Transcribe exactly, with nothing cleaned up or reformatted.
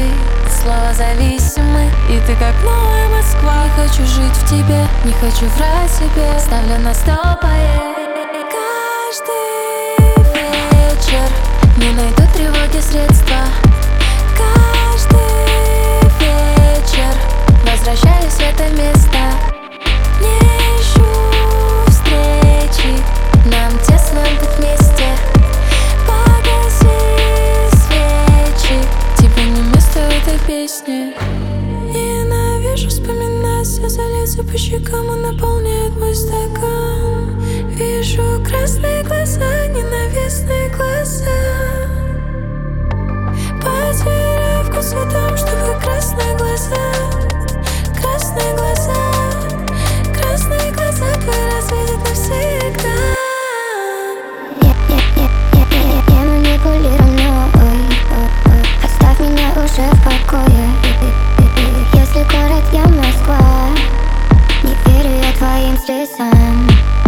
слова зависимы, и ты как новая Москва. Не хочу жить в тебе, не хочу врать себе, ставлю на стол поесть. Каждый вечер не найду тревоги средства. Каждый вечер возвращаюсь в это место. Не ищу встречи, нам тесно быть вместе. Погаси свечи, тебе не место в этой песне. Ненавижу вспоминать, слезы льются по щекам и наполняют мой стакан. Вижу красные глаза, ненавистные глаза. Потеряю вкус в том, чтобы красные глаза, красные глаза, красные глаза твои развидят навсегда. Я, я, я, я, я, я манипулирую мной. Оставь меня уже в покое. Если город я Москва, не верю я твоим слезам.